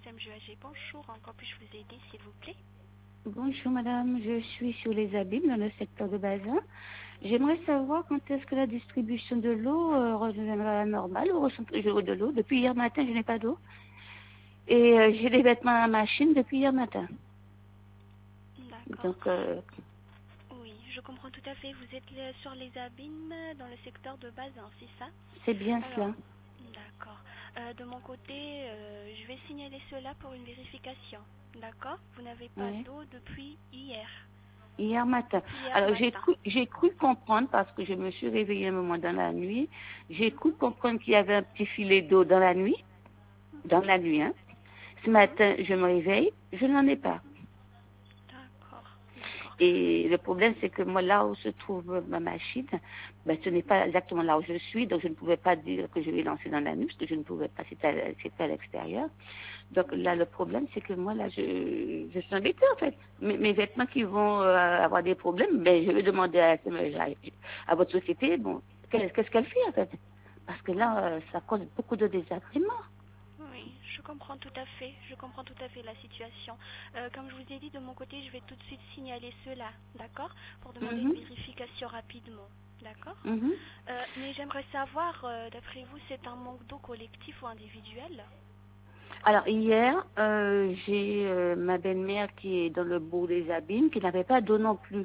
SMGAG. Bonjour, encore puis-je vous aider, s'il vous plaît? Bonjour madame, je suis sur les abîmes dans le secteur de Bazin. J'aimerais savoir quand est-ce que la distribution de l'eau reviendra à la normale au recentre de l'eau. Depuis hier matin, je n'ai pas d'eau. Et j'ai des vêtements à la machine depuis hier matin. D'accord. Donc, Oui, je comprends tout à fait. Vous êtes sur les abîmes dans le secteur de Bazin, c'est ça? c'est bien Alors, cela. d'accord. De mon côté, je vais signaler cela pour une vérification. D'accord? Vous n'avez pas Oui. d'eau depuis hier. Hier matin. Depuis hier Alors, matin. j'ai cru comprendre, parce que je me suis réveillée un moment dans la nuit, j'ai cru comprendre qu'il y avait un petit filet d'eau dans la nuit. Dans la nuit, hein. Ce matin, je me réveille, je n'en ai pas. D'accord, d'accord. Et le problème, c'est que moi, là où se trouve ma machine, ben, ce n'est pas exactement là où je suis, donc je ne pouvais pas dire que je vais lancer dans la nuit, parce que je ne pouvais pas, c'était à l'extérieur. Donc là, le problème, c'est que moi, là, je suis embêtée, en fait. Mes vêtements qui vont avoir des problèmes, ben, je vais demander à votre société, bon, qu'est-ce qu'elle fait, en fait? Parce que là, ça cause beaucoup de désagréments. Oui, je comprends tout à fait. Je comprends tout à fait la situation. Comme je vous ai dit, de mon côté, je vais tout de suite signaler cela, d'accord? Pour demander une Mhm, vérification rapidement, d'accord? mhm. Mais j'aimerais savoir, d'après vous, c'est un manque d'eau collectif ou individuel? Alors hier, j'ai ma belle-mère qui est dans le bourg des Abîmes, qui n'avait pas d'eau non plus.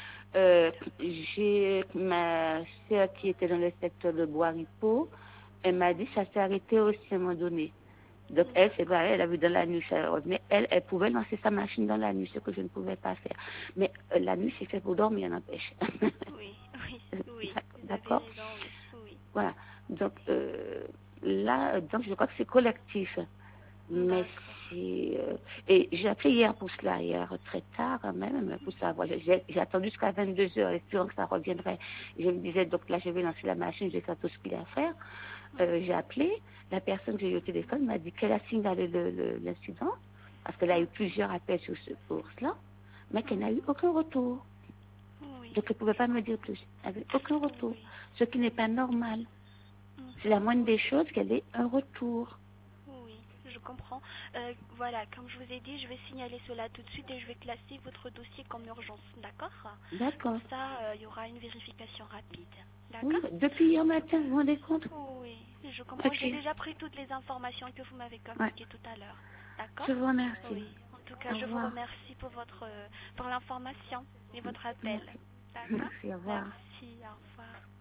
J'ai ma sœur qui était dans le secteur de Boiripo, elle m'a dit que ça s'est arrêté aussi à un moment donné. Donc elle, c'est D'accord. pareil, elle a vu dans la nuit, ça revenait. Elle pouvait lancer sa machine dans la nuit, ce que je ne pouvais pas faire. Mais la nuit, c'est fait pour dormir, n'empêche. Oui, oui, oui. Vous avez D'accord? raison, oui, oui. Voilà. Donc là, donc je crois que c'est collectif. Mais D'accord. c'est... et j'ai appelé hier pour cela, hier très tard quand même, pour savoir. J'ai attendu jusqu'à 22 heures, espérant que ça reviendrait. Je me disais, donc là, je vais lancer la machine, je vais faire tout ce qu'il y a à faire. J'ai appelé, la personne que j'ai eu au téléphone m'a dit qu'elle a signalé l'incident, parce qu'elle a eu plusieurs appels pour cela, mais qu'elle n'a eu aucun retour. Oui, Donc elle ne pouvait pas je me comprends. dire plus. Elle n'avait aucun retour. Oui, Ce qui n'est oui. pas normal. C'est la Mhm, moindre oui. des choses qu'elle ait un retour. Oui, je comprends. Voilà, comme je vous ai dit, je vais signaler cela tout de suite et je vais classer votre dossier comme urgence, d'accord? Comme D'accord. ça, il y aura une vérification rapide, Oui, d'accord? depuis hier En tout matin, cas, vous vous rendez compte? oui, je comprends. Ok. J'ai déjà pris toutes les informations que vous m'avez Ouais. communiquées tout à l'heure, d'accord? Je vous remercie. Oui, en tout cas, Au je vous revoir. remercie pour pour l'information et votre appel, Merci. d'accord? Merci, au revoir. Merci, au revoir.